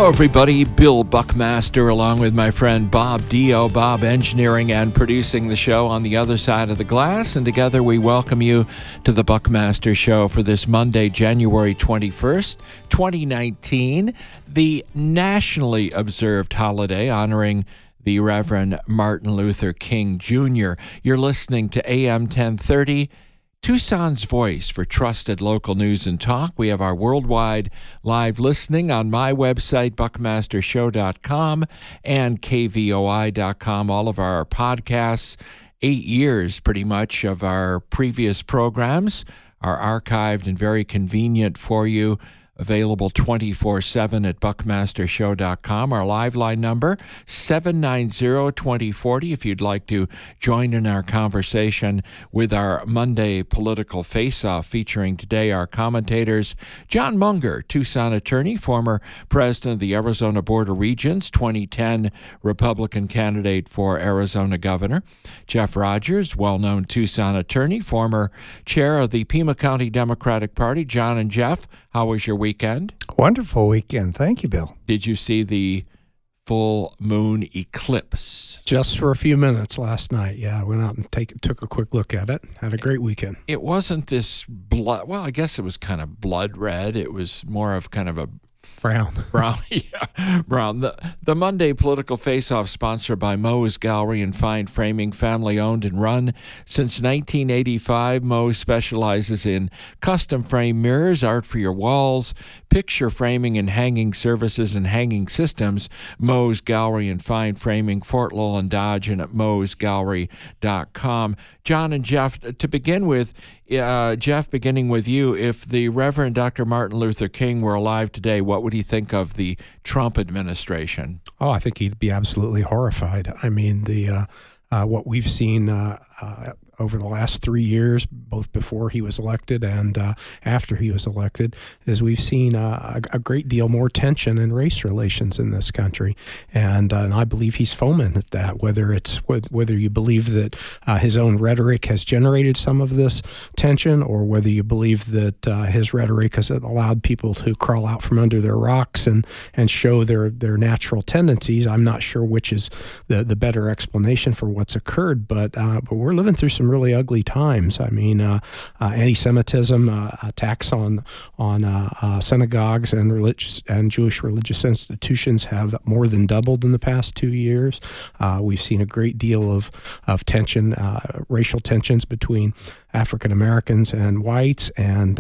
Hello, everybody. Bill Buckmaster, along with my friend Bob Dio. Bob engineering and producing the show on the other side of the glass. And together we welcome you to the Buckmaster Show for this Monday, January 21st, 2019, the nationally observed holiday honoring the Reverend Martin Luther King Jr. You're listening to AM 1030, Tucson's voice for trusted local news and talk. We have our worldwide live listening on my website, buckmastershow.com and kvoi.com. All of our podcasts, 8 years pretty much of our previous programs are archived and very convenient for you. Available 24/7 at buckmastershow.com. Our live line number, 790-2040, if you'd like to join in our conversation with our Monday Political Face-Off, featuring today our commentators, John Munger, Tucson attorney, former president of the Arizona Board of Regents, 2010 Republican candidate for Arizona governor. Jeff Rogers, well-known Tucson attorney, former chair of the Pima County Democratic Party. John and Jeff, how was your weekend? Wonderful weekend. Thank you, Bill. Did you see the full moon eclipse? Just for a few minutes last night. Yeah, I went out and took a quick look at it. Had a great weekend. It wasn't this blood. Well, I guess it was kind of blood red. It was more of kind of a brown. Yeah, brown. The Monday Political Face-Off, sponsored by Moe's Gallery and Fine Framing, family-owned and run since 1985. Moe's specializes in custom frame mirrors, art for your walls, picture framing and hanging services and hanging systems. Moe's Gallery and Fine Framing, Fort Lowell and Dodge, and at moesgallery.com. John and Jeff, to begin with, Jeff, beginning with you, if the Reverend Dr. Martin Luther King were alive today, what would he think of the Trump administration? Oh, I think he'd be absolutely horrified. I mean, what we've seen over the last 3 years, both before he was elected and after he was elected, is we've seen a great deal more tension in race relations in this country, and I believe he's fomented that. Whether you believe that his own rhetoric has generated some of this tension, or whether you believe that his rhetoric has allowed people to crawl out from under their rocks and show their natural tendencies, I'm not sure which is the better explanation for what's occurred. But we're living through some really ugly times. I mean, anti-Semitism, attacks on synagogues and Jewish religious institutions have more than doubled in the past 2 years. We've seen a great deal of tension, racial tensions between African Americans and whites, and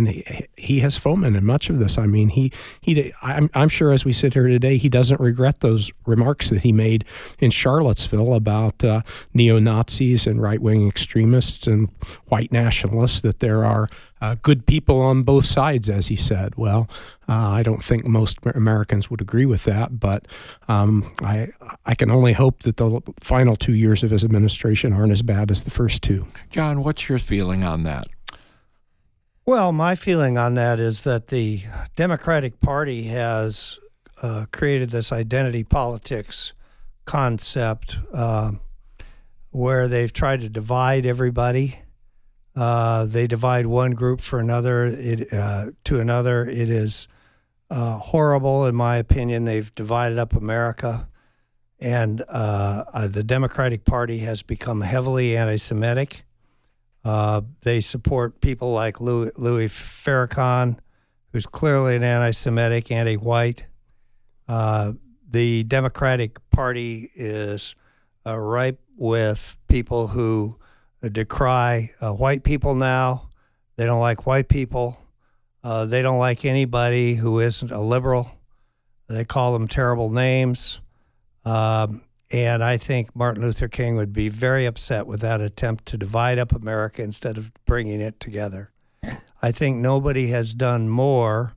he has fomented much of this. I mean, I'm sure as we sit here today, he doesn't regret those remarks that he made in Charlottesville about neo-Nazis and right-wing extremists and white nationalists, that there are good people on both sides, as he said. Well, I don't think most Americans would agree with that, but I can only hope that the final 2 years of his administration aren't as bad as the first two. John, what's your feeling on that? Well, my feeling on that is that the Democratic Party has created this identity politics concept where they've tried to divide everybody. They divide one group for another to another. It is horrible, in my opinion. They've divided up America, and the Democratic Party has become heavily anti-Semitic. They support people like Louis Farrakhan, who's clearly an anti-Semitic, anti-white. The Democratic Party is ripe with people who decry white people now. They don't like white people. They don't like anybody who isn't a liberal. They call them terrible names. And I think Martin Luther King would be very upset with that attempt to divide up America instead of bringing it together. I think nobody has done more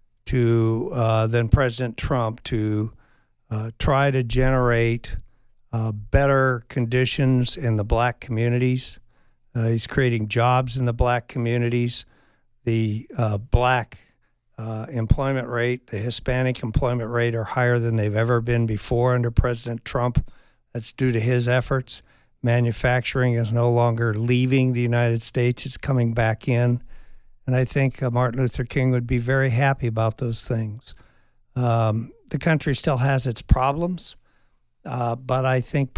than President Trump to try to generate better conditions in the black communities. He's creating jobs in the black communities. The black employment rate, the Hispanic employment rate are higher than they've ever been before under President Trump. That's due to his efforts. Manufacturing is no longer leaving the United States. It's coming back in. And I think Martin Luther King would be very happy about those things. The country still has its problems, but I think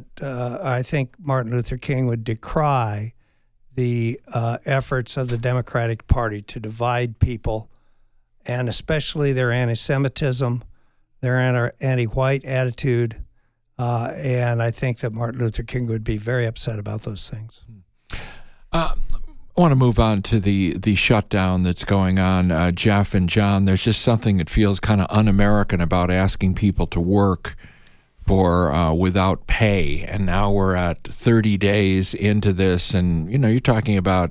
Martin Luther King would decry the efforts of the Democratic Party to divide people, and especially their anti-Semitism, their anti-white attitude, and I think that Martin Luther King would be very upset about those things. I want to move on to the shutdown that's going on. Jeff and John, there's just something that feels kind of un-American about asking people to work for without pay. And now we're at 30 days into this, and you're talking about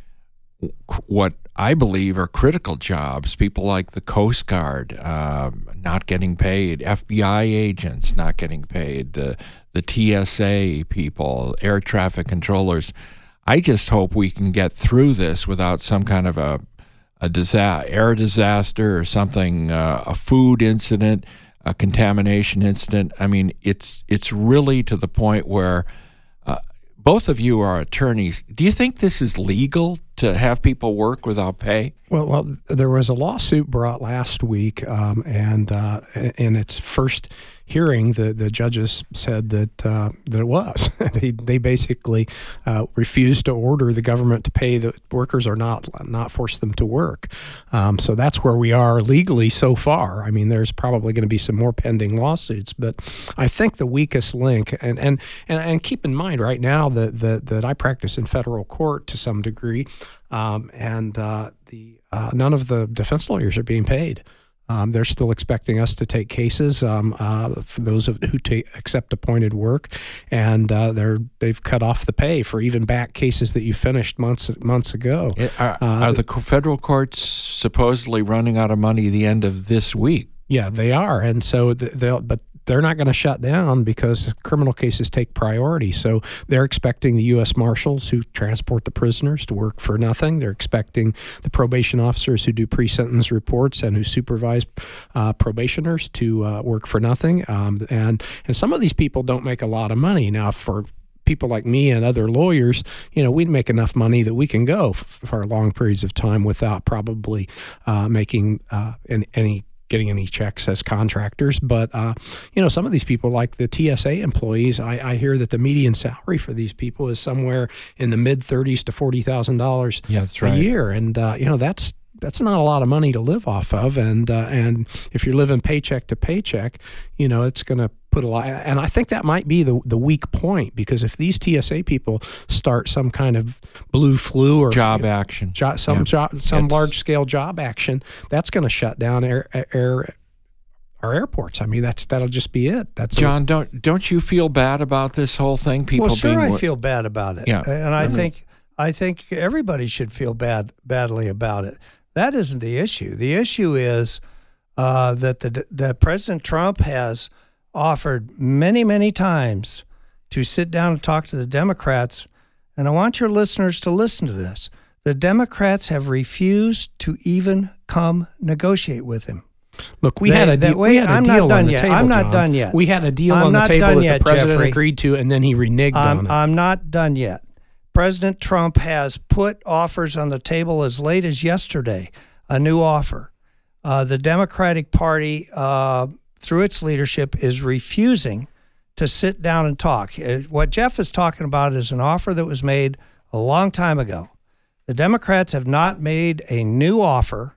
what I believe are critical jobs. People like the Coast Guard not getting paid, FBI agents not getting paid, the TSA people, air traffic controllers. I just hope we can get through this without some kind of a air disaster or something, a food incident, a contamination incident. I mean, it's really to the point where both of you are attorneys. Do you think this is legal to have people work without pay? Well, there was a lawsuit brought last week, and in its first hearing, the judges said that it was. They basically refused to order the government to pay the workers or not force them to work. So that's where we are legally so far. I mean, there's probably going to be some more pending lawsuits, but I think the weakest link, and keep in mind right now that I practice in federal court to some degree, and none of the defense lawyers are being paid. They're still expecting us to take cases for those who accept appointed work, and they've cut off the pay for even back cases that you finished months ago. Are the federal courts supposedly running out of money at the end of this week? Yeah, they are, and so they're not going to shut down because criminal cases take priority. So they're expecting the U.S. Marshals who transport the prisoners to work for nothing. They're expecting the probation officers who do pre-sentence reports and who supervise probationers to work for nothing. And some of these people don't make a lot of money. Now, for people like me and other lawyers, we'd make enough money that we can go for long periods of time without probably getting any checks as contractors. But, some of these people, like the TSA employees, I hear that the median salary for these people is somewhere in the mid-30s to $40,000 a year. And, that's not a lot of money to live off of. And if you're living paycheck to paycheck, it's going to put a lot. And I think that might be the weak point, because if these TSA people start some kind of blue flu or job action, some large scale job action, that's going to shut down our airports. I mean, that'll just be it. John, don't you feel bad about this whole thing? I feel bad about it. Yeah, and I think everybody should feel badly about it. That isn't the issue. The issue is that President Trump has offered many, many times to sit down and talk to the Democrats, and I want your listeners to listen to this. The Democrats have refused to even come negotiate with him. Look, we had a deal on the table. I'm not done yet. We had a deal on the table that the president agreed to, and then he reneged on it. I'm not done yet. President Trump has put offers on the table as late as yesterday, a new offer. The Democratic Party, through its leadership, is refusing to sit down and talk. What Jeff is talking about is an offer that was made a long time ago. The Democrats have not made a new offer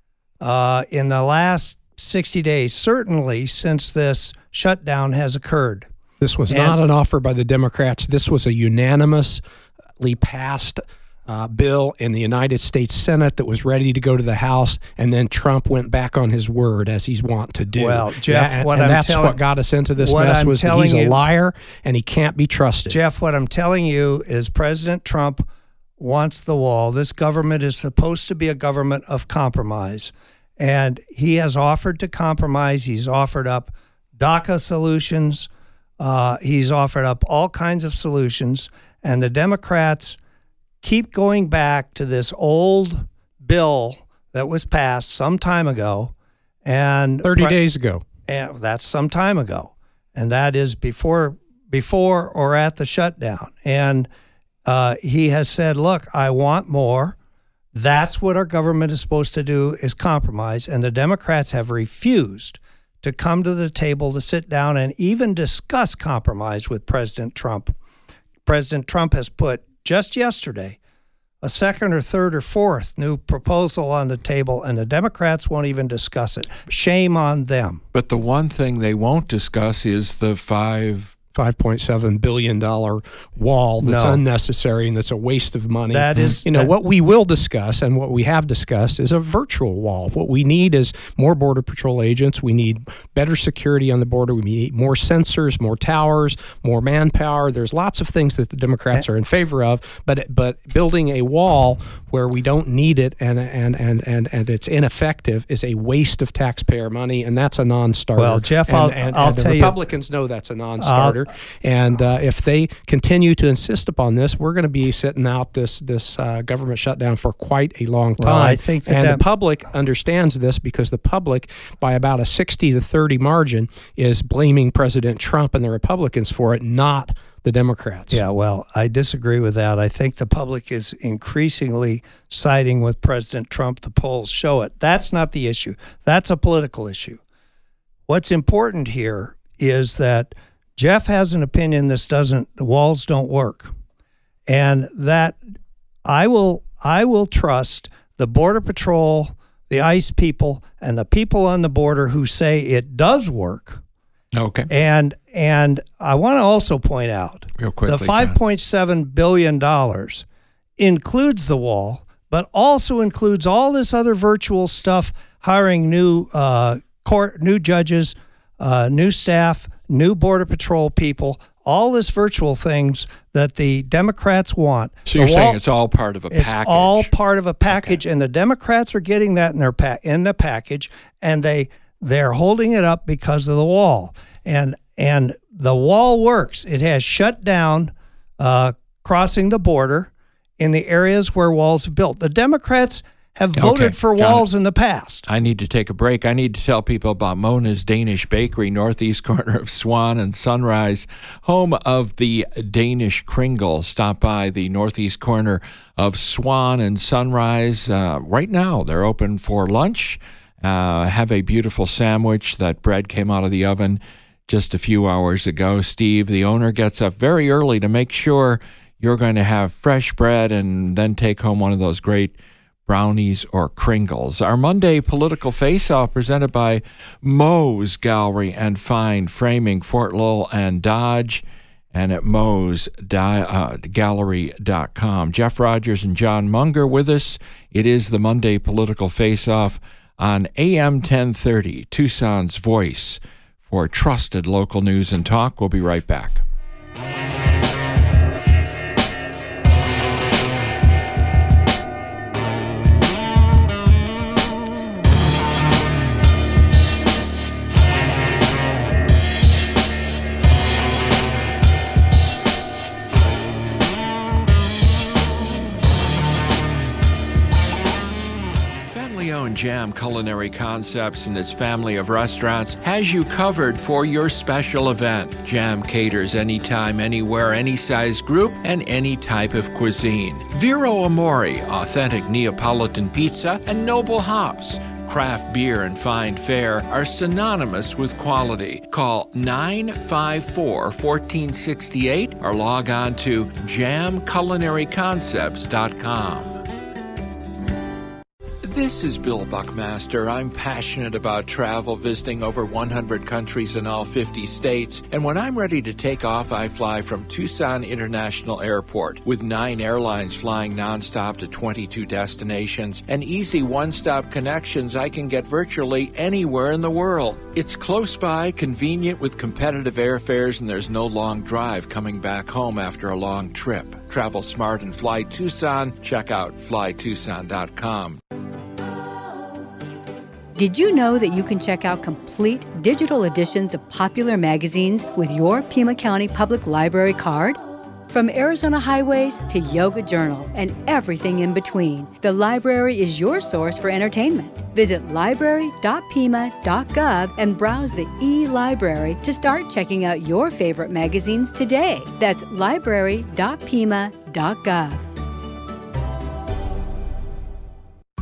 in the last 60 days, certainly since this shutdown has occurred. This was not an offer by the Democrats. This was a unanimously passed bill in the United States Senate that was ready to go to the House, and then Trump went back on his word, as he's wont to do. Well, Jeff, what got us into this mess was that he's a liar and he can't be trusted. Jeff, what I'm telling you is President Trump wants the wall. This government is supposed to be a government of compromise, and he has offered to compromise. He's offered up DACA solutions. He's offered up all kinds of solutions, and the Democrats keep going back to this old bill that was passed some time ago, and 30 days ago. And that's some time ago, and that is before or at the shutdown. And he has said, "Look, I want more That's what our government is supposed to do, is compromise. And the Democrats have refused to come to the table to sit down and even discuss compromise with President Trump. President Trump has put, just yesterday, a second or third or fourth new proposal on the table, and the Democrats won't even discuss it. Shame on them. But the one thing they won't discuss is the $5.7 billion wall that's unnecessary and that's a waste of money. That is, what we will discuss and what we have discussed is a virtual wall. What we need is more Border Patrol agents. We need better security on the border. We need more sensors, more towers, more manpower. There's lots of things that the Democrats are in favor of, but building a wall where we don't need it and it's ineffective is a waste of taxpayer money, and that's a non-starter. Well, Jeff, I'll tell you, Republicans know that's a non-starter. And if they continue to insist upon this, we're going to be sitting out this government shutdown for quite a long time. Well, I think the public understands this, because the public, by about a 60-30 margin, is blaming President Trump and the Republicans for it, not the Democrats. Yeah, well, I disagree with that. I think the public is increasingly siding with President Trump. The polls show it. That's not the issue. That's a political issue. What's important here is that Jeff has an opinion the walls don't work. And that I will trust the Border Patrol, the ICE people, and the people on the border who say it does work. Okay. And I want to also point out, real quickly, the $5.7 billion includes the wall, but also includes all this other virtual stuff, hiring new judges, new staff, new Border Patrol people, all this virtual things that the Democrats want. So you're saying it's all part of a package? It's all part of a package, okay. And the Democrats are getting that in the package, and they're holding it up because of the wall. And the wall works. It has shut down crossing the border in the areas where walls are built. The Democrats have voted for walls in the past. I need to take a break. I need to tell people about Mona's Danish Bakery, northeast corner of Swan and Sunrise, home of the Danish Kringle. Stop by the northeast corner of Swan and Sunrise. Right now, they're open for lunch. Have a beautiful sandwich. That bread came out of the oven just a few hours ago. Steve, the owner, gets up very early to make sure you're going to have fresh bread and then take home one of those great brownies or Kringles. Our Monday political face-off presented by Moe's Gallery and Fine Framing, Fort Lowell and Dodge, and at moesgallery.com. Jeff Rogers and John Munger with us. It is the Monday political face-off on AM 1030, Tucson's voice for trusted local news and talk. We'll be right back. Jam Culinary Concepts and its family of restaurants has you covered for your special event. Jam caters anytime, anywhere, any size group, and any type of cuisine. Vero Amore, authentic Neapolitan pizza, and Noble Hops, craft beer and fine fare, are synonymous with quality. Call 954-1468 or log on to jamculinaryconcepts.com. This is Bill Buckmaster. I'm passionate about travel, visiting over 100 countries in all 50 states. And when I'm ready to take off, I fly from Tucson International Airport. With 9 airlines flying nonstop to 22 destinations and easy one-stop connections, I can get virtually anywhere in the world. It's close by, convenient with competitive airfares, and there's no long drive coming back home after a long trip. Travel smart and fly Tucson. Check out flytucson.com. Did you know that you can check out complete digital editions of popular magazines with your Pima County Public Library card? From Arizona Highways to Yoga Journal and everything in between, the library is your source for entertainment. Visit library.pima.gov and browse the e-library to start checking out your favorite magazines today. That's library.pima.gov.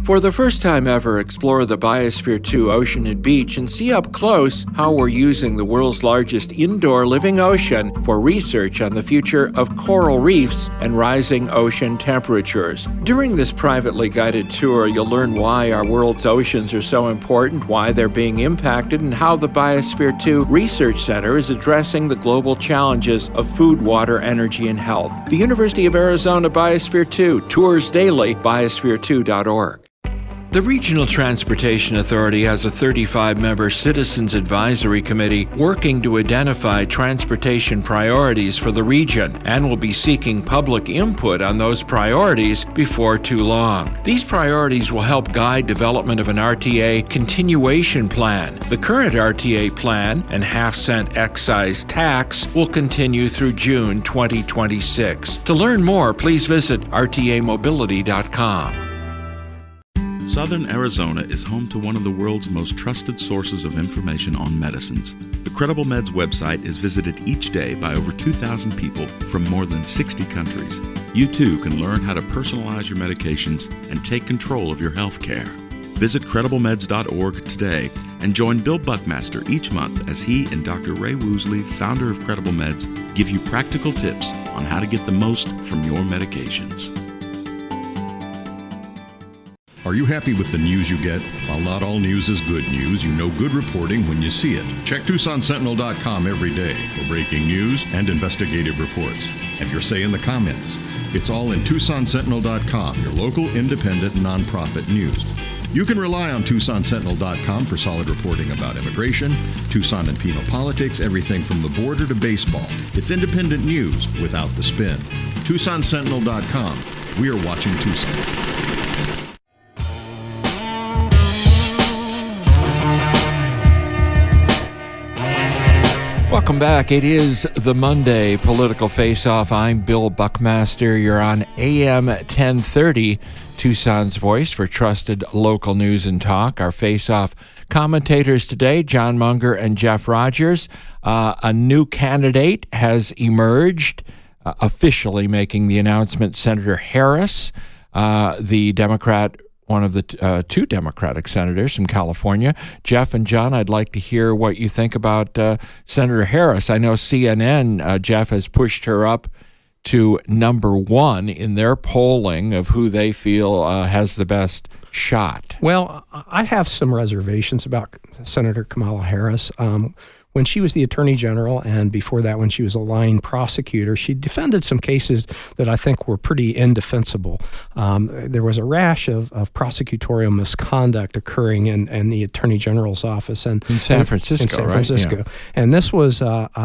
For the first time ever, explore the Biosphere 2 Ocean and Beach and see up close how we're using the world's largest indoor living ocean for research on the future of coral reefs and rising ocean temperatures. During this privately guided tour, you'll learn why our world's oceans are so important, why they're being impacted, and how the Biosphere 2 Research Center is addressing the global challenges of food, water, energy, and health. The University of Arizona Biosphere 2, tours daily, biosphere2.org. The Regional Transportation Authority has a 35-member Citizens Advisory Committee working to identify transportation priorities for the region and will be seeking public input on those priorities before too long. These priorities will help guide development of an RTA continuation plan. The current RTA plan and half-cent excise tax will continue through June 2026. To learn more, please visit rtamobility.com. Southern Arizona is home to one of the world's most trusted sources of information on medicines. The Credible Meds website is visited each day by over 2,000 people from more than 60 countries. You too can learn how to personalize your medications and take control of your health care. Visit CredibleMeds.org today and join Bill Buckmaster each month as he and Dr. Ray Woosley, founder of Credible Meds, give you practical tips on how to get the most from your medications. Are you happy with the news you get? While not all news is good news, you know good reporting when you see it. Check TucsonSentinel.com every day for breaking news and investigative reports. And your say in the comments. It's all in TucsonSentinel.com, your local independent nonprofit news. You can rely on TucsonSentinel.com for solid reporting about immigration, Tucson and Pima politics, everything from the border to baseball. It's independent news without the spin. TucsonSentinel.com. We are watching Tucson. Welcome back. It is the Monday Political Face-Off. I'm Bill Buckmaster. You're on AM 1030, Tucson's voice for trusted local news and talk. Our Face-Off commentators today, John Munger and Jeff Rogers. A new candidate has emerged, officially making the announcement. Senator Harris, the Democrat, one of the two Democratic senators from California. Jeff and John, I'd like to hear what you think about Senator Harris. I know CNN, Jeff, has pushed her up to number one in their polling of who they feel has the best shot. Well, I have some reservations about Senator Kamala Harris. When she was the Attorney General, and before that when she was a line prosecutor, she defended some cases that I think were pretty indefensible. There was a rash of prosecutorial misconduct occurring in the Attorney General's office. In San Francisco, in San Francisco. Right? Yeah. And this was...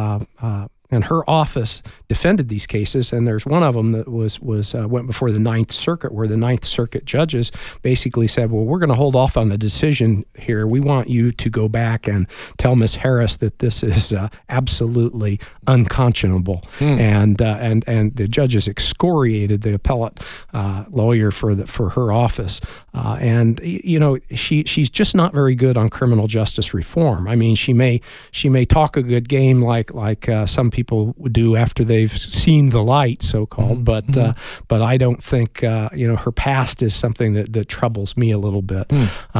and her office defended these cases, and there's one of them that went before the Ninth Circuit, where the Ninth Circuit judges basically said, well, we're going to hold off on the decision here. We want you to go back and tell Ms. Harris that this is absolutely unconscionable. And the judges excoriated the appellate lawyer for her office. And you know, she's just not very good on criminal justice reform. I mean, she may talk a good game like some people do after they've seen the light, so-called, but I don't think her past is something that troubles me a little bit.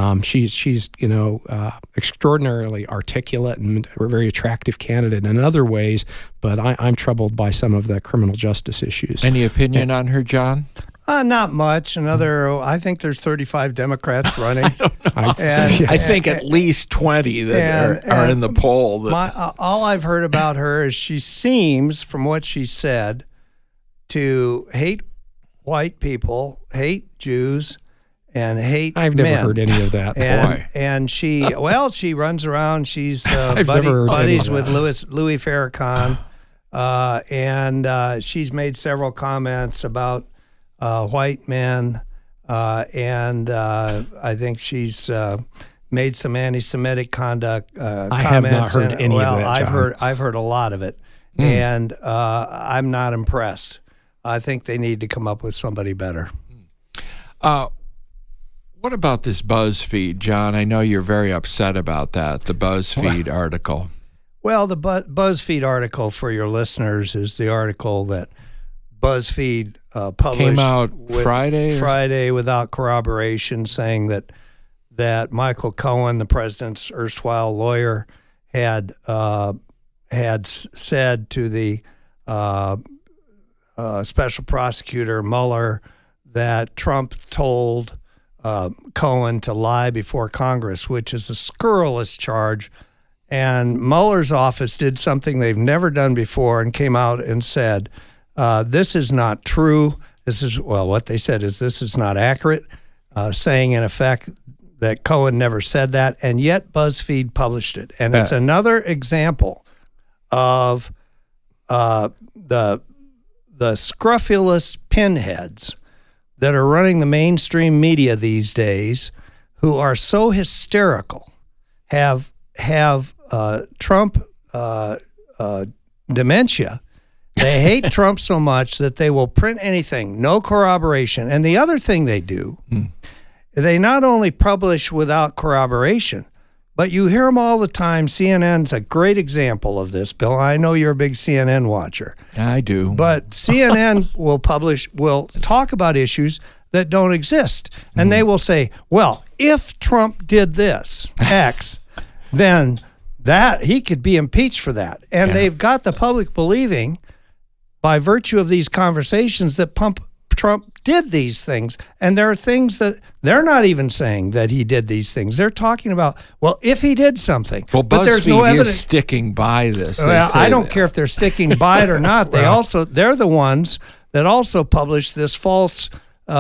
She's extraordinarily articulate and a very attractive candidate in other ways, but I'm troubled by some of the criminal justice issues. Any opinion on her, John? Not much. I think there's 35 Democrats running. I think at least 20 that are in the poll. All I've heard about her is she seems, from what she said, to hate white people, hate Jews, and hate I've men. never heard any of that. And she runs around. She's buddies with Louis Farrakhan, and she's made several comments about white men, and I think she's made some anti-Semitic comments. I have not heard any of that, John. I've heard a lot of it, and I'm not impressed. I think they need to come up with somebody better. What about this BuzzFeed, John? I know you're very upset about that, the BuzzFeed article. Well, the BuzzFeed article, for your listeners, is the article that BuzzFeed published Came out Friday without corroboration, saying that Michael Cohen, the president's erstwhile lawyer, had said to the special prosecutor Mueller that Trump told Cohen to lie before Congress, which is a scurrilous charge. And Mueller's office did something they've never done before and came out and said, this is not true. What they said is this is not accurate, saying in effect that Cohen never said that, and yet BuzzFeed published it. And it's another example of the scrofulous pinheads that are running the mainstream media these days, who are so hysterical, have Trump dementia. They hate Trump so much that they will print anything, no corroboration. And the other thing they do, they not only publish without corroboration, but you hear them all the time. CNN's a great example of this, Bill. I know you're a big CNN watcher. I do. But CNN will talk about issues that don't exist. And they will say, well, if Trump did this, X, then that he could be impeached for that. And they've got the public believing, by virtue of these conversations, that Trump did these things. And there are things that they're not even saying that he did these things. They're talking about, well, if he did something. Well, but there's no BuzzFeed evidence. is sticking by this. Well, I don't care if they're sticking by it or not. They're the ones that also published this false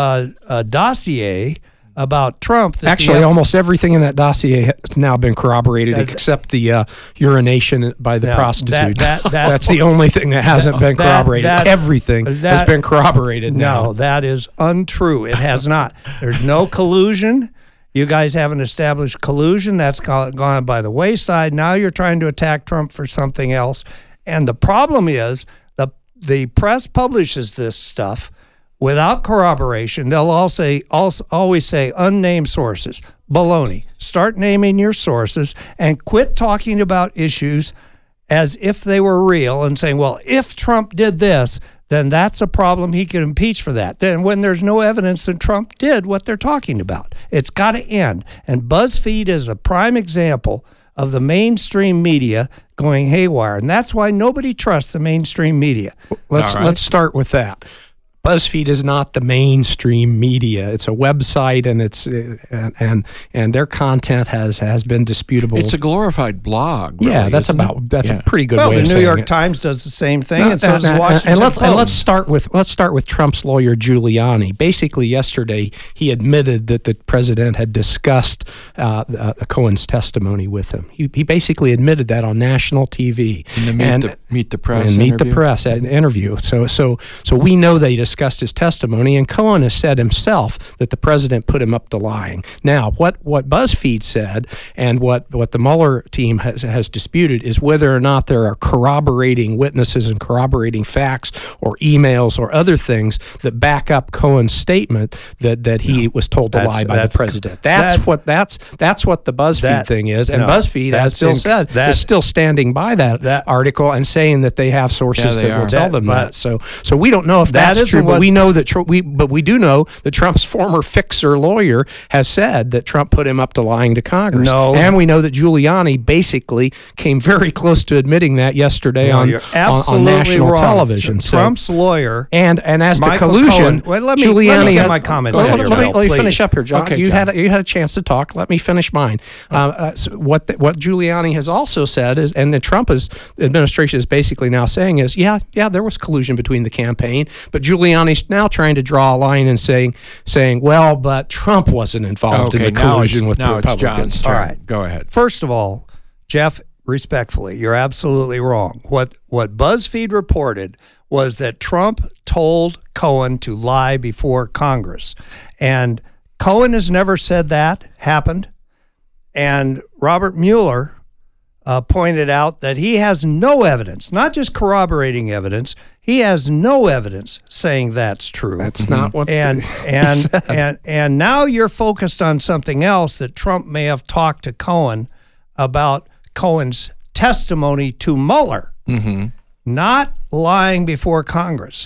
dossier about Trump. Actually, almost everything in that dossier has now been corroborated, except the urination by the prostitute. That's the only thing that hasn't been corroborated. Everything has been corroborated now. No, that is untrue. It has not. There's no collusion. You guys haven't established collusion. That's gone by the wayside. Now you're trying to attack Trump for something else. And the problem is the press publishes this stuff without corroboration. They'll always say unnamed sources. Baloney. Start naming your sources and quit talking about issues as if they were real and saying, well, if Trump did this, then that's a problem. He can impeach for that. Then when there's no evidence that Trump did what they're talking about, it's got to end. And BuzzFeed is a prime example of the mainstream media going haywire. And that's why nobody trusts the mainstream media. Let's start with that. BuzzFeed is not the mainstream media. It's a website, and it's and their content has been disputable. It's a glorified blog. Really, yeah, that's a pretty good way of saying it. The New York Times does the same thing, and so does the Washington Post. And let's start with Trump's lawyer Giuliani. Basically, yesterday he admitted that the president had discussed Cohen's testimony with him. He basically admitted that on national TV in the Meet the Press interview. So we know they discussed his testimony, and Cohen has said himself that the president put him up to lying. Now, what BuzzFeed said and what the Mueller team has disputed is whether or not there are corroborating witnesses and corroborating facts or emails or other things that back up Cohen's statement that he was told to lie by the president. That's what the BuzzFeed thing is, and BuzzFeed, as Bill said, is still standing by that article and saying that they have sources that will tell them that. So we don't know if that's true. But we know that we do know that Trump's former fixer lawyer has said that Trump put him up to lying to Congress. No. And we know that Giuliani basically came very close to admitting that yesterday on national television. Trump's lawyer and as Michael to collusion, Cohen, let me get my comments. Let me finish up here, John. Okay, you John. had a chance to talk. Let me finish mine. So what Giuliani has also said is, and the Trump administration is basically now saying is, yeah, there was collusion between the campaign, but Giuliani's now trying to draw a line and saying, well, but Trump wasn't involved in the collusion with the Republicans. All right, go ahead. First of all, Jeff, respectfully, you're absolutely wrong. What BuzzFeed reported was that Trump told Cohen to lie before Congress. And Cohen has never said that happened. And Robert Mueller pointed out that he has no evidence, not just corroborating evidence. He has no evidence saying that's true. That's not what and now you're focused on something else, that Trump may have talked to Cohen about Cohen's testimony to Mueller, not lying before Congress.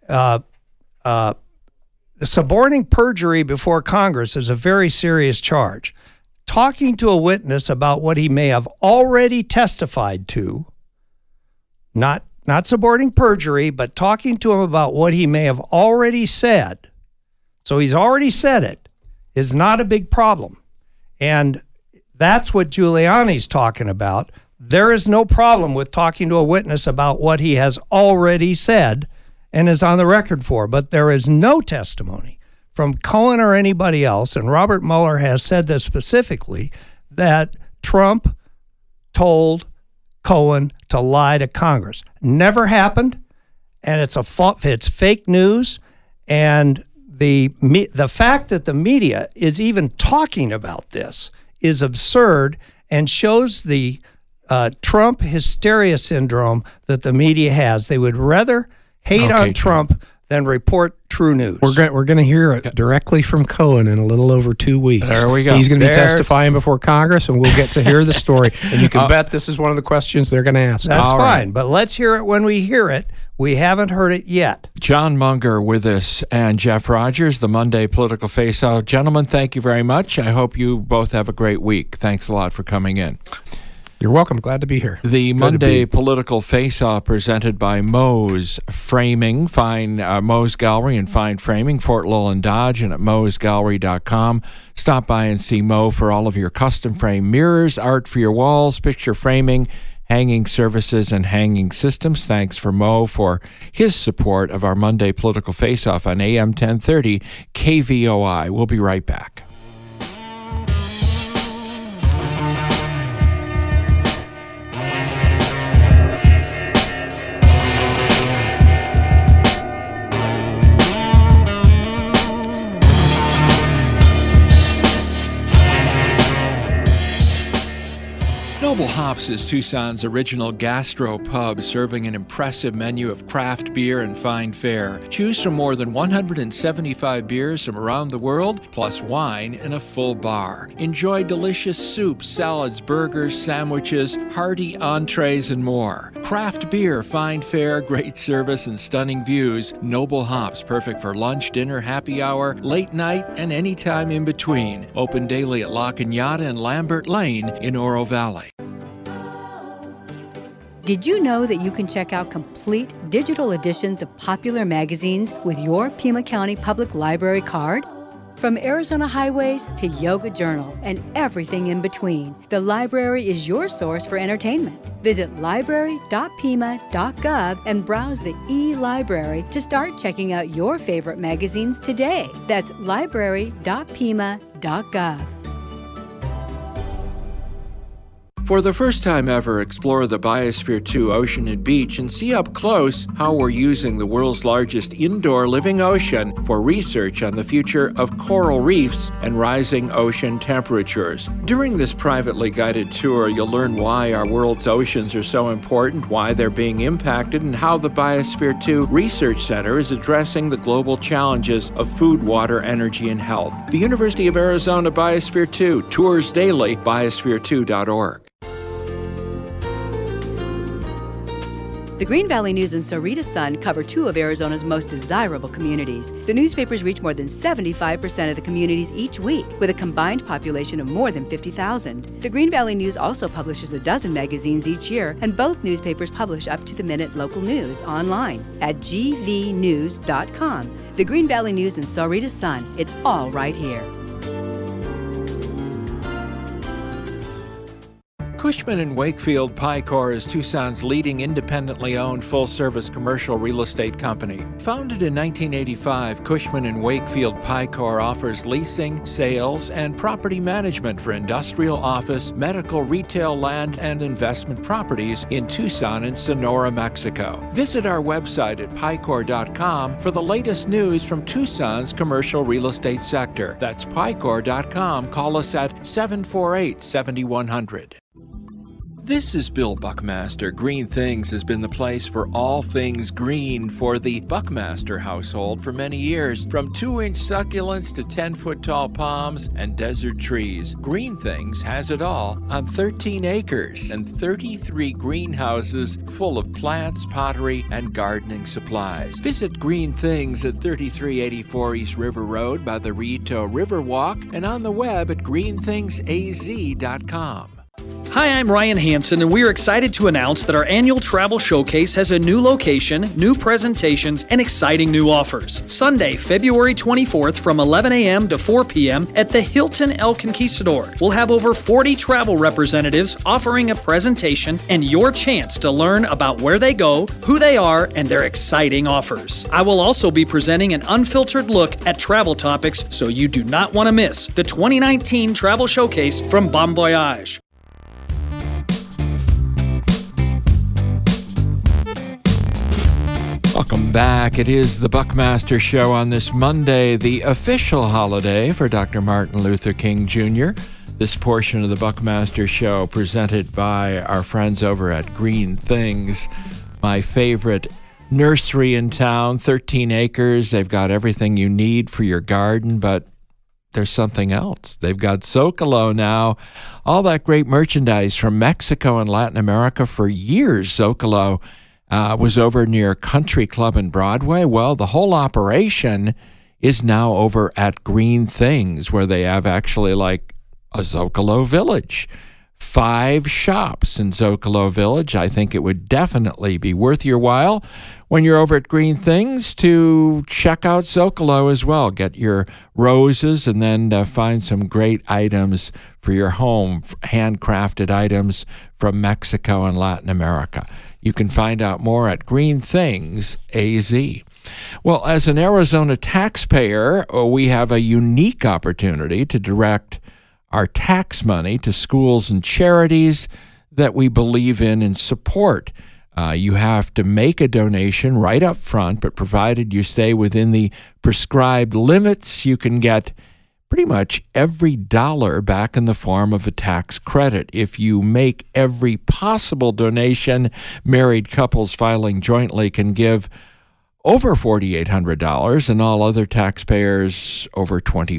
Suborning perjury before Congress is a very serious charge. Talking to a witness about what he may have already testified to, not suborning perjury, but talking to him about what he may have already said, so he's already said it, is not a big problem. And that's what Giuliani's talking about. There is no problem with talking to a witness about what he has already said and is on the record for, but there is no testimony from Cohen or anybody else, and Robert Mueller has said this specifically, that Trump told Cohen to lie to Congress. Never happened, and it's fake news, and the fact that the media is even talking about this is absurd and shows the Trump hysteria syndrome that the media has. They would rather hate on Trump than report true news. We're going to hear it directly from Cohen in a little over 2 weeks. There we go. He's going to be testifying before Congress, and we'll get to hear the story. And you can bet this is one of the questions they're going to ask. That's fine, but let's hear it when we hear it. We haven't heard it yet. John Munger with us and Jeff Rogers, the Monday Political Face-Off. Gentlemen, thank you very much. I hope you both have a great week. Thanks a lot for coming in. You're welcome. Glad to be here. The Monday Political Face-Off presented by Moe's Framing. Find Moe's Gallery and Fine Framing, Fort Lowell Dodge, and at moesgallery.com. Stop by and see Moe for all of your custom frame mirrors, art for your walls, picture framing, hanging services, and hanging systems. Thanks for Moe for his support of our Monday Political Face-Off on AM 1030 KVOI. We'll be right back. Noble Hops is Tucson's original gastro pub, serving an impressive menu of craft beer and fine fare. Choose from more than 175 beers from around the world, plus wine in a full bar. Enjoy delicious soups, salads, burgers, sandwiches, hearty entrees, and more. Craft beer, fine fare, great service, and stunning views. Noble Hops, perfect for lunch, dinner, happy hour, late night, and any time in between. Open daily at La Cañada and Lambert Lane in Oro Valley. Did you know that you can check out complete digital editions of popular magazines with your Pima County Public Library card? From Arizona Highways to Yoga Journal and everything in between, the library is your source for entertainment. Visit library.pima.gov and browse the e-library to start checking out your favorite magazines today. That's library.pima.gov. For the first time ever, explore the Biosphere 2 Ocean and Beach and see up close how we're using the world's largest indoor living ocean for research on the future of coral reefs and rising ocean temperatures. During this privately guided tour, you'll learn why our world's oceans are so important, why they're being impacted, and how the Biosphere 2 Research Center is addressing the global challenges of food, water, energy, and health. The University of Arizona Biosphere 2, tours daily, biosphere2.org. The Green Valley News and Sahuarita Sun cover two of Arizona's most desirable communities. The newspapers reach more than 75% of the communities each week, with a combined population of more than 50,000. The Green Valley News also publishes a dozen magazines each year, and both newspapers publish up-to-the-minute local news online at gvnews.com. The Green Valley News and Sahuarita Sun, it's all right here. Cushman & Wakefield Picor is Tucson's leading independently owned full-service commercial real estate company. Founded in 1985, Cushman & Wakefield Picor offers leasing, sales, and property management for industrial, office, medical, retail, land, and investment properties in Tucson and Sonora, Mexico. Visit our website at picor.com for the latest news from Tucson's commercial real estate sector. That's picor.com. Call us at 748-7100. This is Bill Buckmaster. Green Things has been the place for all things green for the Buckmaster household for many years. From 2-inch succulents to 10-foot tall palms and desert trees, Green Things has it all on 13 acres and 33 greenhouses full of plants, pottery, and gardening supplies. Visit Green Things at 3384 East River Road by the Rito Riverwalk and on the web at greenthingsaz.com. Hi, I'm Ryan Hansen, and we're excited to announce that our annual travel showcase has a new location, new presentations, and exciting new offers. Sunday, February 24th from 11 a.m. to 4 p.m. at the Hilton El Conquistador. We'll have over 40 travel representatives offering a presentation and your chance to learn about where they go, who they are, and their exciting offers. I will also be presenting an unfiltered look at travel topics, so you do not want to miss the 2019 Travel Showcase from Bon Voyage. Welcome back. It is the Buckmaster Show on this Monday, the official holiday for Dr. Martin Luther King Jr. This portion of the Buckmaster Show presented by our friends over at Green Things, my favorite nursery in town, 13 acres. They've got everything you need for your garden, but there's something else. They've got Zocalo now. All that great merchandise from Mexico and Latin America for years. Zocalo was over near Country Club and Broadway. Well, the whole operation is now over at Green Things, where they have actually like a Zocalo Village. 5 shops in Zocalo Village. I think it would definitely be worth your while when you're over at Green Things to check out Zocalo as well. Get your roses and then find some great items for your home, handcrafted items from Mexico and Latin America. You can find out more at Green Things AZ. Well, as an Arizona taxpayer, we have a unique opportunity to direct our tax money to schools and charities that we believe in and support. You have to make a donation right up front, but provided you stay within the prescribed limits, you can get pretty much every dollar back in the form of a tax credit. If you make every possible donation, married couples filing jointly can give over $4,800 and all other taxpayers over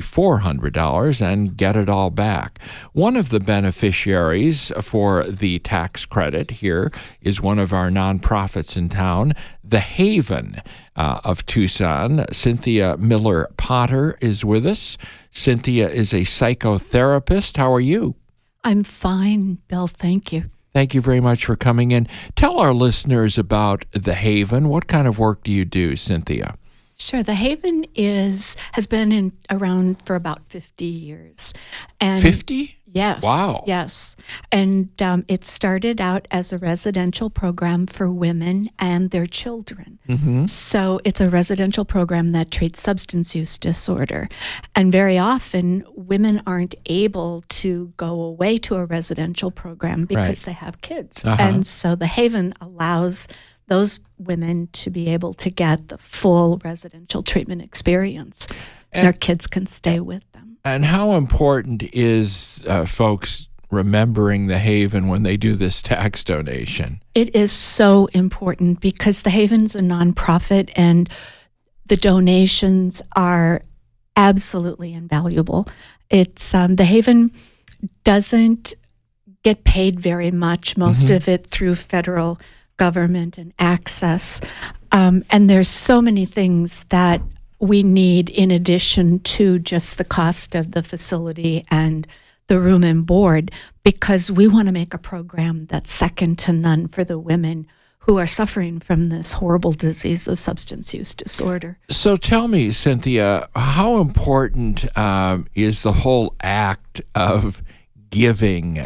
$2,400 and get it all back. One of the beneficiaries for the tax credit here is one of our nonprofits in town, The Haven of Tucson. Cynthia Miller Potter is with us. Cynthia is a psychotherapist. How are you? I'm fine, Bill. Thank you. Thank you very much for coming in. Tell our listeners about The Haven. What kind of work do you do, Cynthia? Sure. The Haven has been around for about 50 years. And 50? Yes. Wow. Yes. And it started out as a residential program for women and their children. Mm-hmm. So it's a residential program that treats substance use disorder. And very often, women aren't able to go away to a residential program because they have kids. Uh-huh. And so the Haven allows those women to be able to get the full residential treatment experience. And their kids can stay with them. And how important is folks remembering the Haven when they do this tax donation? It is so important because the Haven's a nonprofit and the donations are absolutely invaluable. It's the Haven doesn't get paid very much, most of it through federal government and access. And there's so many things that we need in addition to just the cost of the facility and the room and board, because we want to make a program that's second to none for the women who are suffering from this horrible disease of substance use disorder. So tell me, Cynthia, how important is the whole act of giving?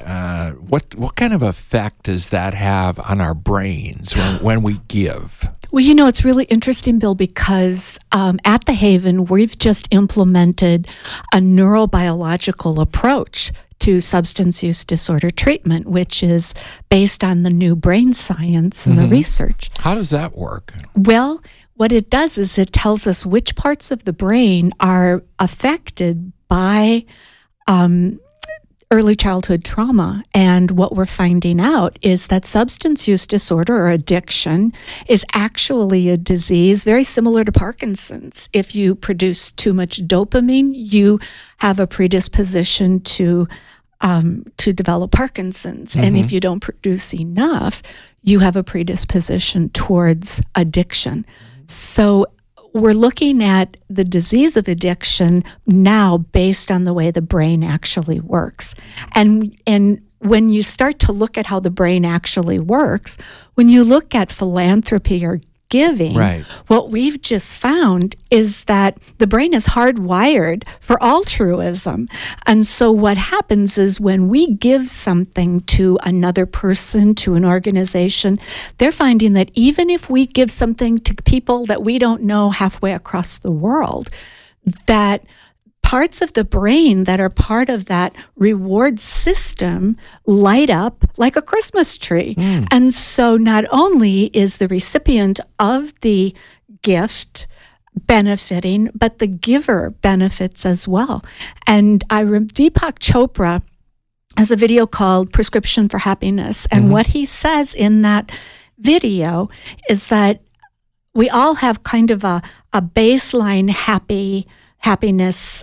What kind of effect does that have on our brains when we give? Well, it's really interesting, Bill, because at the Haven, we've just implemented a neurobiological approach to substance use disorder treatment, which is based on the new brain science and the research. How does that work? Well, what it does is it tells us which parts of the brain are affected by early childhood trauma. And what we're finding out is that substance use disorder or addiction is actually a disease very similar to Parkinson's. If you produce too much dopamine, you have a predisposition to develop Parkinson's. And if you don't produce enough, you have a predisposition towards addiction. So we're looking at the disease of addiction now based on the way the brain actually works. And when you start to look at how the brain actually works, when you look at philanthropy or giving, right, what we've just found is that the brain is hardwired for altruism. And so what happens is when we give something to another person, to an organization, they're finding that even if we give something to people that we don't know halfway across the world, that parts of the brain that are part of that reward system light up like a Christmas tree. And so not only is the recipient of the gift benefiting, but the giver benefits as well. And Deepak Chopra has a video called Prescription for Happiness. And what he says in that video is that we all have kind of a baseline happiness,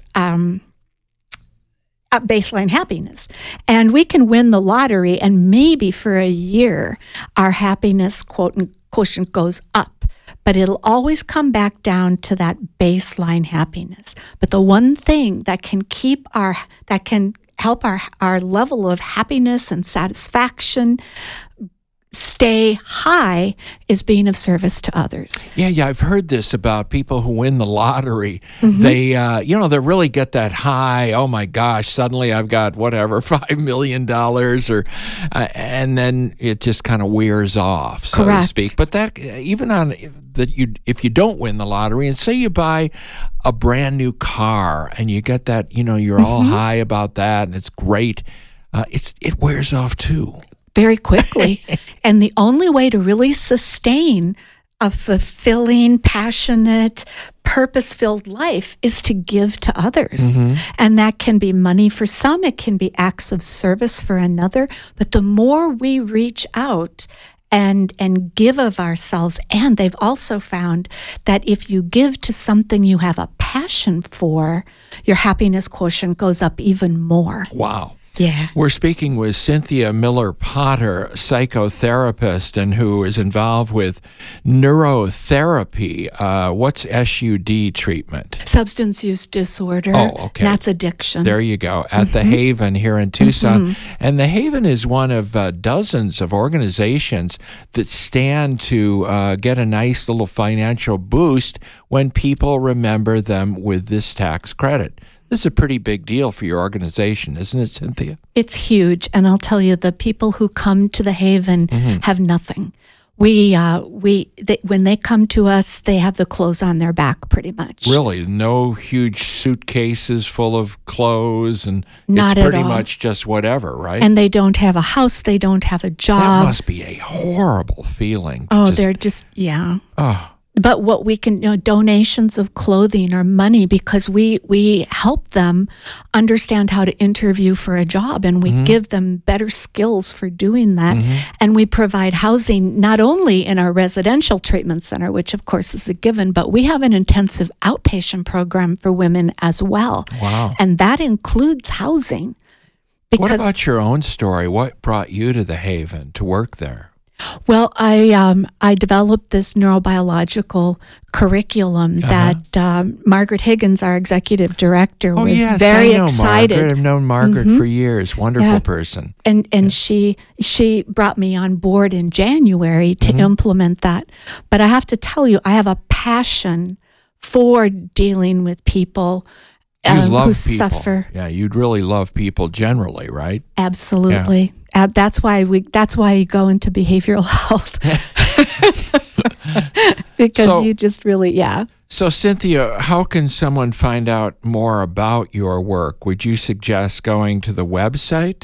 baseline happiness. And we can win the lottery, and maybe for a year, our happiness quotient goes up. But it'll always come back down to that baseline happiness. But the one thing that can help our level of happiness and satisfaction stay high is being of service to others. Yeah, I've heard this about people who win the lottery. They, they really get that high. Oh my gosh! Suddenly I've got whatever $5 million, and then it just kind of wears off, so to speak. But that even on that, if you don't win the lottery, and say you buy a brand new car and you get that, you're all high about that, and it's great. It wears off too. Very quickly. And the only way to really sustain a fulfilling, passionate, purpose-filled life is to give to others. And that can be money for some, it can be acts of service for another. But the more we reach out and give of ourselves, and they've also found that if you give to something you have a passion for, your happiness quotient goes up even more. Wow. Yeah. We're speaking with Cynthia Miller Potter, psychotherapist, and who is involved with neurotherapy. What's SUD treatment? Substance use disorder. Oh, okay. That's addiction. There you go. At the Haven here in Tucson. And the Haven is one of dozens of organizations that stand to get a nice little financial boost when people remember them with this tax credit. This is a pretty big deal for your organization, isn't it, Cynthia? It's huge, and I'll tell you, the people who come to the Haven have nothing. When they come to us, they have the clothes on their back, pretty much. Really, no huge suitcases full of clothes, and Not it's pretty at all. much just whatever, right? And they don't have a house, they don't have a job. That must be a horrible feeling. They're just, yeah. Oh. But what we can, donations of clothing or money, because we help them understand how to interview for a job, and we give them better skills for doing that. And we provide housing not only in our residential treatment center, which of course is a given, but we have an intensive outpatient program for women as well. Wow. And that includes housing. What about your own story? What brought you to the Haven to work there? Well, I developed this neurobiological curriculum that Margaret Higgins, our executive director, was very excited. Margaret. I've known Margaret for years. Wonderful person. And she brought me on board in January to implement that. But I have to tell you, I have a passion for dealing with people who suffer. Yeah, you'd really love people generally, right? Absolutely. Yeah. That's why you go into behavioral health. Because you just really, So Cynthia, how can someone find out more about your work? Would you suggest going to the website,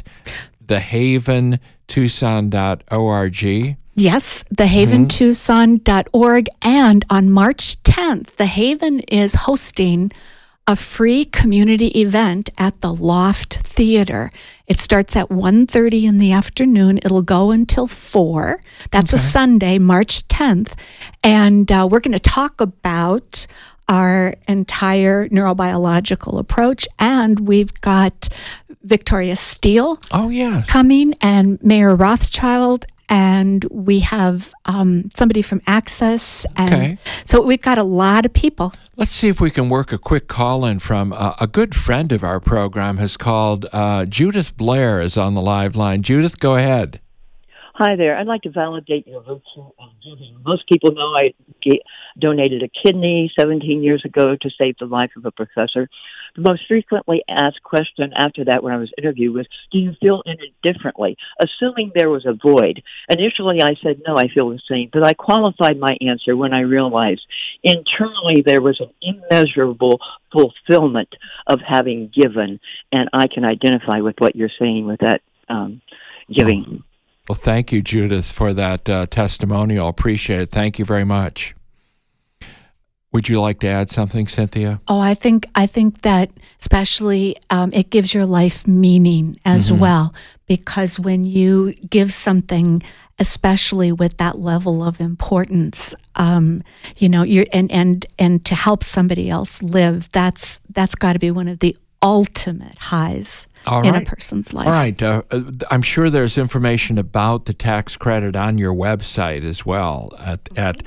thehaventucson.org? Yes, thehaventucson.org. And on March 10th, the Haven is hosting a free community event at the Loft Theater. It starts at 1:30 in the afternoon. It'll go until 4. That's a Sunday, March 10th. And we're going to talk about our entire neurobiological approach. And we've got Victoria Steele coming, and Mayor Rothschild, and we have somebody from Access. And so we've got a lot of people. Let's see if we can work a quick call in from a good friend of our program has called. Judith Blair is on the live line. Judith, go ahead. Hi there. I'd like to validate your virtue of giving. Most people know I donated a kidney 17 years ago to save the life of a professor. The most frequently asked question after that when I was interviewed was, do you feel in it differently? Assuming there was a void. Initially I said, no, I feel the same. But I qualified my answer when I realized internally there was an immeasurable fulfillment of having given. And I can identify with what you're saying with that giving. Well, thank you, Judith, for that testimonial. Appreciate it. Thank you very much. Would you like to add something, Cynthia? Oh, I think that especially it gives your life meaning as well, because when you give something, especially with that level of importance, you're and to help somebody else live, that's got to be one of the ultimate highs in a person's life. All right. I'm sure there's information about the tax credit on your website as well at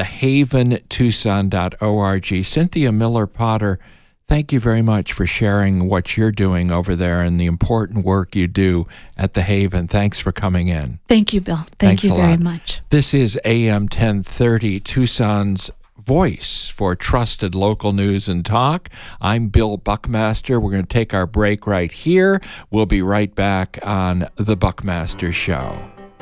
thehaventucson.org. Cynthia Miller-Potter, thank you very much for sharing what you're doing over there and the important work you do at The Haven. Thanks for coming in. Thank you, Bill. Thank you very much. This is AM 1030, Tucson's voice for trusted local news and talk. I'm Bill Buckmaster. We're going to take our break right here. We'll be right back on The Buckmaster Show.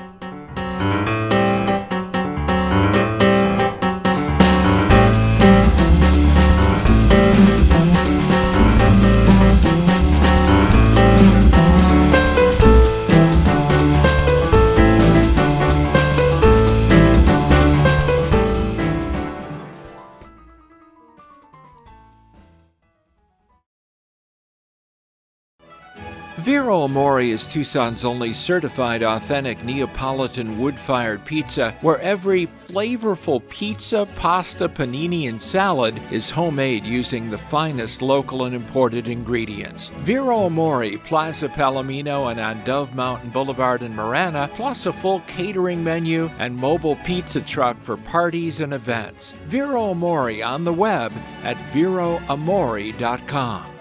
Vero Amore is Tucson's only certified authentic Neapolitan wood-fired pizza, where every flavorful pizza, pasta, panini, and salad is homemade using the finest local and imported ingredients. Vero Amore, Plaza Palomino, and on Dove Mountain Boulevard in Marana, plus a full catering menu and mobile pizza truck for parties and events. Vero Amore on the web at veroamore.com.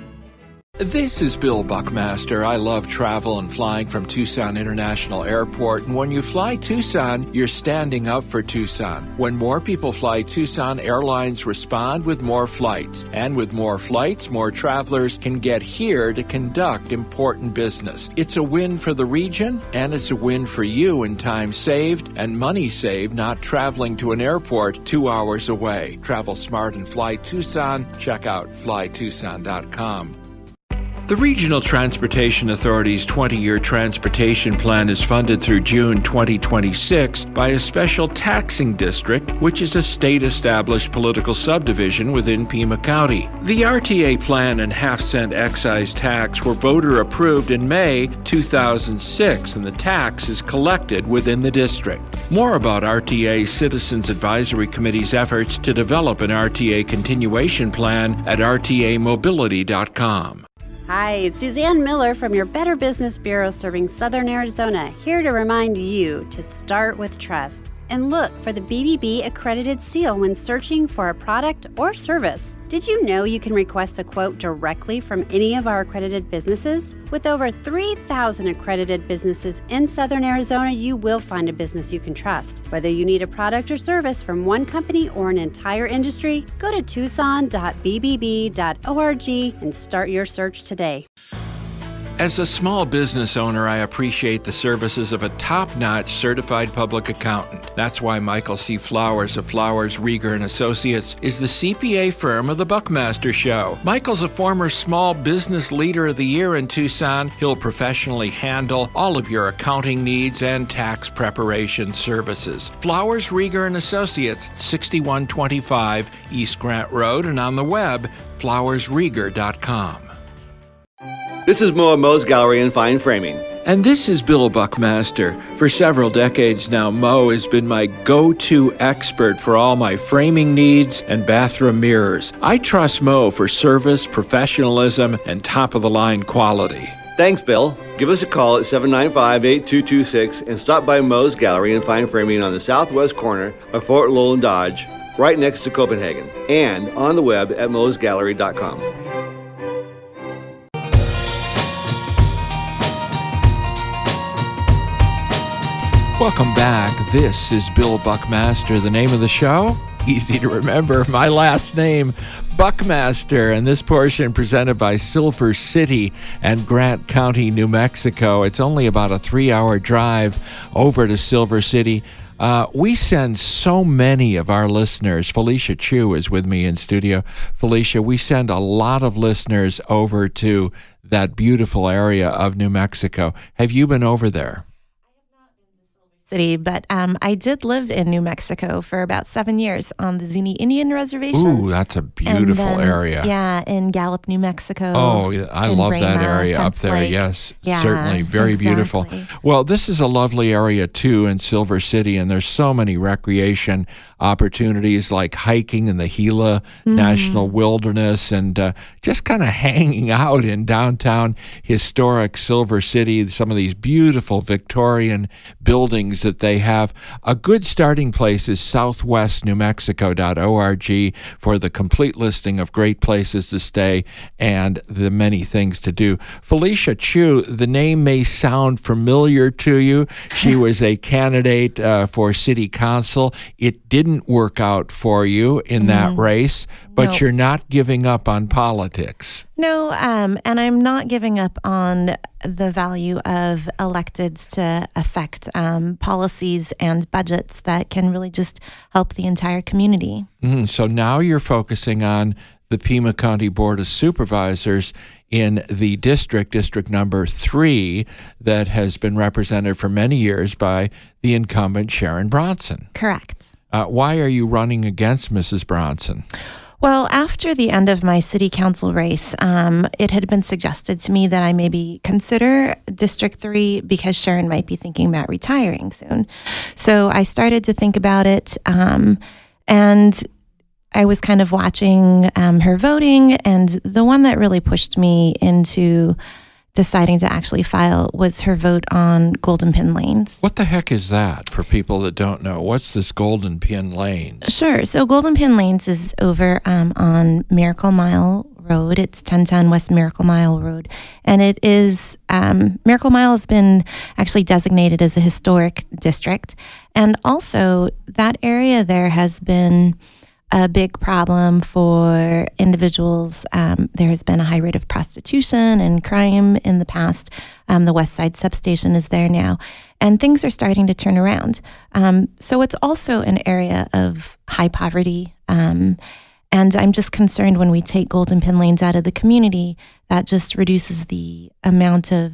This is Bill Buckmaster. I love travel and flying from Tucson International Airport. And when you fly Tucson, you're standing up for Tucson. When more people fly Tucson, airlines respond with more flights. And with more flights, more travelers can get here to conduct important business. It's a win for the region, and it's a win for you in time saved and money saved not traveling to an airport 2 hours away. Travel smart and fly Tucson. Check out flytucson.com. The Regional Transportation Authority's 20-year transportation plan is funded through June 2026 by a special taxing district, which is a state-established political subdivision within Pima County. The RTA plan and half-cent excise tax were voter-approved in May 2006, and the tax is collected within the district. More about RTA's Citizens Advisory Committee's efforts to develop an RTA continuation plan at rtamobility.com. Hi, it's Suzanne Miller from your Better Business Bureau serving Southern Arizona, here to remind you to start with trust and look for the BBB accredited seal when searching for a product or service. Did you know you can request a quote directly from any of our accredited businesses? With over 3,000 accredited businesses in Southern Arizona, you will find a business you can trust. Whether you need a product or service from one company or an entire industry, go to tucson.bbb.org and start your search today. As a small business owner, I appreciate the services of a top-notch certified public accountant. That's why Michael C. Flowers of Flowers, Rieger & Associates is the CPA firm of the Buckmaster Show. Michael's a former Small Business Leader of the Year in Tucson. He'll professionally handle all of your accounting needs and tax preparation services. Flowers, Rieger & Associates, 6125 East Grant Road, and on the web, flowersrieger.com. This is Mo at Mo's Gallery and Fine Framing. And this is Bill Buckmaster. For several decades now, Mo has been my go-to expert for all my framing needs and bathroom mirrors. I trust Mo for service, professionalism, and top-of-the-line quality. Thanks, Bill. Give us a call at 795-8226 and stop by Mo's Gallery and Fine Framing on the southwest corner of Fort Lowell and Dodge, right next to Copenhagen, and on the web at mosgallery.com. Welcome back. This is Bill Buckmaster. The name of the show? Easy to remember. My last name, Buckmaster. And this portion presented by Silver City and Grant County, New Mexico. It's only about a 3-hour drive over to Silver City. We send so many of our listeners. Felicia Chu is with me in studio. Felicia, we send a lot of listeners over to that beautiful area of New Mexico. Have you been over there? City, but I did live in New Mexico for about 7 years on the Zuni Indian Reservation. Ooh, that's a beautiful area. Yeah, in Gallup, New Mexico. Oh, I love that area up there. Lake. Yes, yeah, certainly. Very beautiful. Well, this is a lovely area, too, in Silver City, and there's so many recreation opportunities like hiking in the Gila National Wilderness and just kind of hanging out in downtown historic Silver City, some of these beautiful Victorian buildings that they have. A good starting place is southwestnewmexico.org for the complete listing of great places to stay and the many things to do. Felicia Chu, the name may sound familiar to you. She was a candidate for city council. It didn't work out for you in that race, but you're not giving up on politics. No, and I'm not giving up on the value of electeds to affect policies and budgets that can really just help the entire community. So now you're focusing on the Pima County Board of Supervisors in the district number 3, that has been represented for many years by the incumbent Sharon Bronson. Correct. Why are you running against Mrs. Bronson? Well, after the end of my city council race, it had been suggested to me that I maybe consider District 3 because Sharon might be thinking about retiring soon. So I started to think about it, and I was kind of watching her voting, and the one that really pushed me into deciding to actually file was her vote on Golden Pin Lanes. What the heck is that for people that don't know? What's this Golden Pin Lanes? Sure. So Golden Pin Lanes is over on Miracle Mile Road. It's 1010 West Miracle Mile Road. And it is, Miracle Mile has been actually designated as a historic district. And also that area there has been a big problem for individuals. There has been a high rate of prostitution and crime in the past. The West Side substation is there now, and things are starting to turn around. So it's also an area of high poverty. And I'm just concerned when we take Golden Pin Lanes out of the community, that just reduces the amount of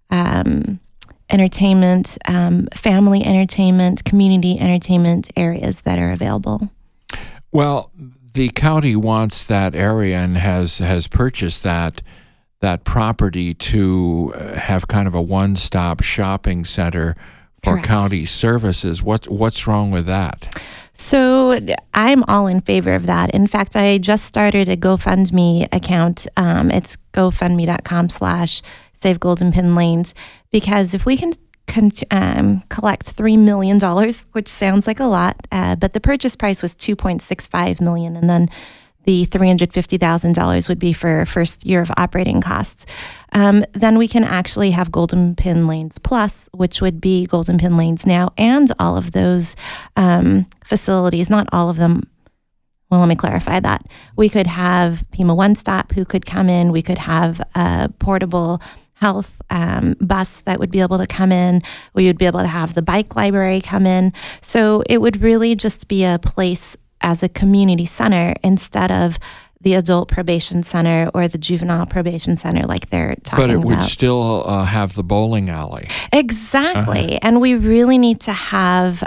entertainment, family entertainment, community entertainment areas that are available. Well, the county wants that area and has purchased that property to have kind of a one-stop shopping center for Correct. county services. What's wrong with that? So I'm all in favor of that. In fact, I just started a GoFundMe account. It's gofundme.com/Save Golden Pin Lanes, because if we can collect $3 million, which sounds like a lot, but the purchase price was $2.65 million, and then the $350,000 would be for first year of operating costs. Then we can actually have Golden Pin Lanes Plus, which would be Golden Pin Lanes now and all of those facilities, not all of them. Well, let me clarify that. We could have Pima One Stop who could come in. We could have a portable health bus that would be able to come in. We would be able to have the bike library come in. So it would really just be a place as a community center instead of the adult probation center or the juvenile probation center like they're talking about. But it would still have the bowling alley. Exactly. And we really need to have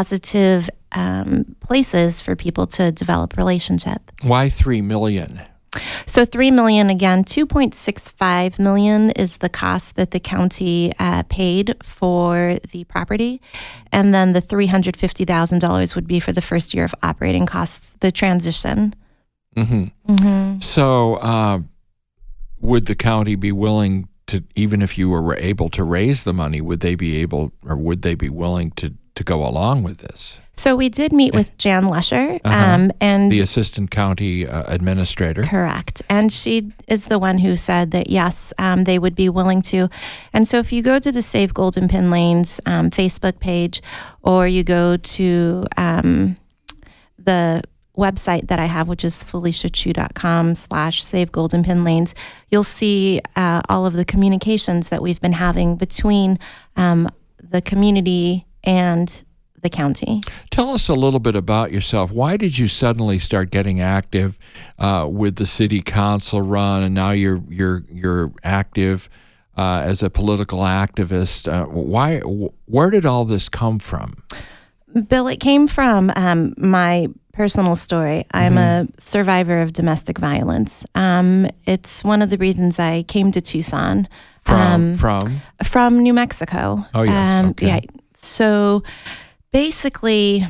positive places for people to develop relationship. Why $3 million? So $3 million, again, $2.65 million is the cost that the county paid for the property. And then the $350,000 would be for the first year of operating costs, the transition. So would the county be willing to, even if you were able to raise the money, would they be willing to go along with this? So we did meet with Jan Lesher, and the assistant county administrator. Correct. And she is the one who said that, yes, they would be willing to. And so if you go to the Save Golden Pin Lanes Facebook page, or you go to the website that I have, which is FeliciaChew.com/Save Golden Pin Lanes, you'll see all of the communications that we've been having between the community and the county. Tell us a little bit about yourself. Why did you suddenly start getting active with the city council run, and now you're active as a political activist? Where did all this come from? Bill, it came from my personal story. I'm a survivor of domestic violence. It's one of the reasons I came to Tucson. From New Mexico. Oh, yes. Okay. Yeah. So basically,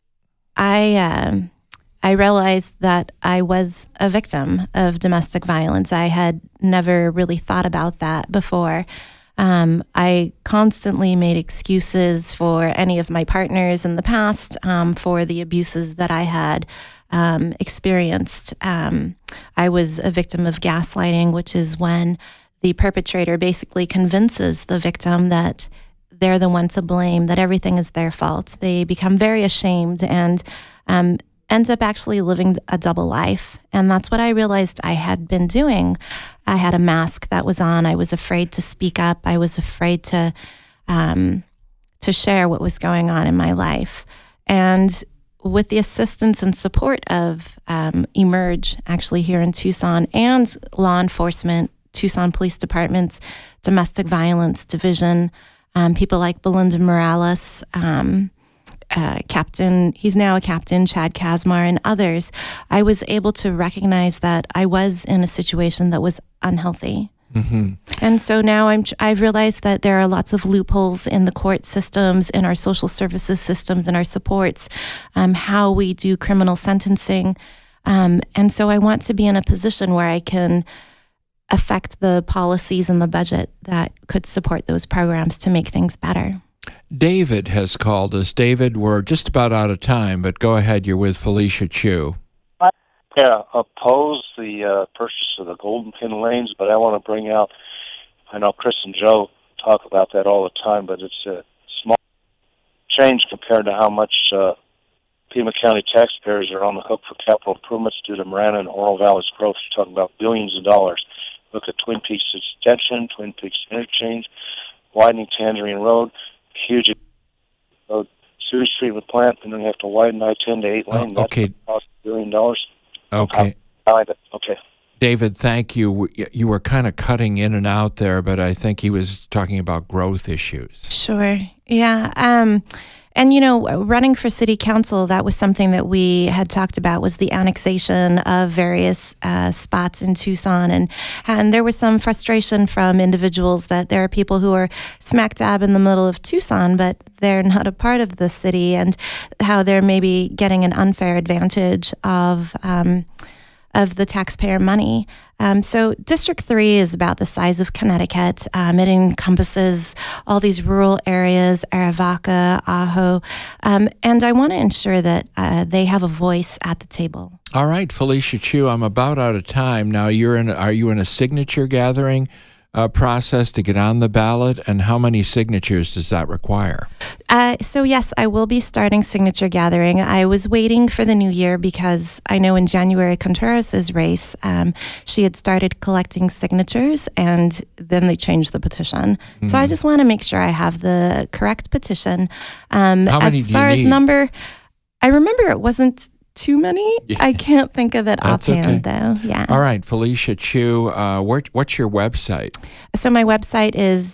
I realized that I was a victim of domestic violence. I had never really thought about that before. I constantly made excuses for any of my partners in the past for the abuses that I had experienced. I was a victim of gaslighting, which is when the perpetrator basically convinces the victim that they're the one to blame, that everything is their fault. They become very ashamed and ends up actually living a double life. And that's what I realized I had been doing. I had a mask that was on. I was afraid to speak up. I was afraid to share what was going on in my life. And with the assistance and support of Emerge, actually here in Tucson, and law enforcement, Tucson Police Department's Domestic Violence Division, people like Belinda Morales, he's now a captain, Chad Kazmar, and others, I was able to recognize that I was in a situation that was unhealthy. And so now I've realized that there are lots of loopholes in the court systems, in our social services systems, in our supports, how we do criminal sentencing. And so I want to be in a position where I can affect the policies and the budget that could support those programs to make things better. David has called us. David, we're just about out of time, but go ahead. You're with Felicia Chew. Yeah, oppose the purchase of the Golden Pin Lanes, but I want to bring out, I know Chris and Joe talk about that all the time, but it's a small change compared to how much Pima County taxpayers are on the hook for capital improvements due to Marana and Oro Valley's growth. You're talking about billions of dollars. Look at Twin Peaks Extension, Twin Peaks Interchange, widening Tangerine Road, huge sewage treatment plant, and then you have to widen I-10 to 8 lane. Okay. That's cost $1 billion. Okay. Okay. David, thank you. You were kind of cutting in and out there, but I think he was talking about growth issues. Sure. Yeah. And, you know, running for city council, that was something that we had talked about, was the annexation of various spots in Tucson. And there was some frustration from individuals that there are people who are smack dab in the middle of Tucson, but they're not a part of the city, and how they're maybe getting an unfair advantage of the taxpayer money. So District 3 is about the size of Connecticut. It encompasses all these rural areas, Arivaca, Ajo, and I want to ensure that they have a voice at the table. All right, Felicia Chew, I'm about out of time. Now, are you in a signature gathering process to get on the ballot, and how many signatures does that require? So yes, I will be starting signature gathering. I was waiting for the new year because I know in January Contreras' race, she had started collecting signatures, and then they changed the petition. So I just want to make sure I have the correct petition. How many as far as number, I remember it wasn't too many. Yeah. I can't think of it offhand, though. Yeah. All right, Felicia Chew, what's your website? So my website is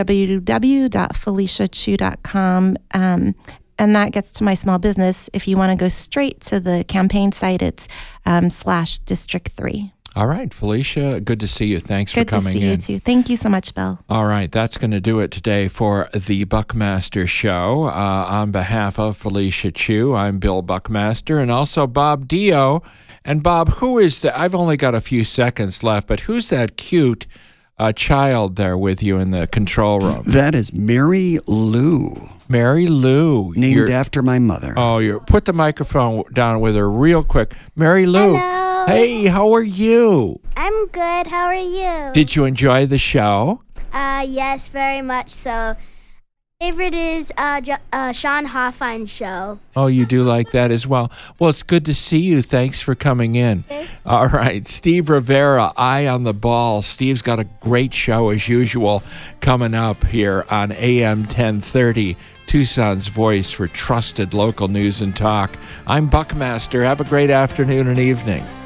www.feliciachew.com, and that gets to my small business. If you want to go straight to the campaign site, it's /District 3. All right, Felicia, good to see you. Thanks Good for coming in. Good to see you, too. Thank you so much, Bill. All right, that's going to do it today for the Buckmaster Show. On behalf of Felicia Chu, I'm Bill Buckmaster, and also Bob Dio. And Bob, who is that? I've only got a few seconds left, but who's that cute child there with you in the control room? That is Mary Lou. Mary Lou. Named after my mother. Oh, put the microphone down with her real quick. Mary Lou. Hello. Hey, how are you? I'm good. How are you? Did you enjoy the show? Yes, very much so. Favorite is Sean Hoffman's show. Oh, you do like that as well. Well, it's good to see you. Thanks for coming in. Okay. All right, Steve Rivera, Eye on the Ball. Steve's got a great show as usual coming up here on AM 1030, Tucson's voice for trusted local news and talk. I'm Buckmaster. Have a great afternoon and evening.